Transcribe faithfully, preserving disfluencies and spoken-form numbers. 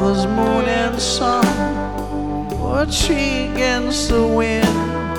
There's moon and sun, a tree against the wind.